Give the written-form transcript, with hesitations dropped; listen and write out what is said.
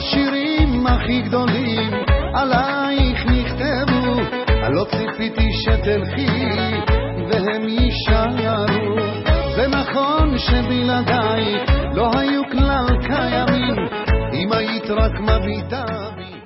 השירים הכי גדולים עלייך נכתבו, לא ציפיתי שתלכי והם יישארו. זה נכון שבלעדיי לא היו כלל קיימים, אם היית רק מביטה בי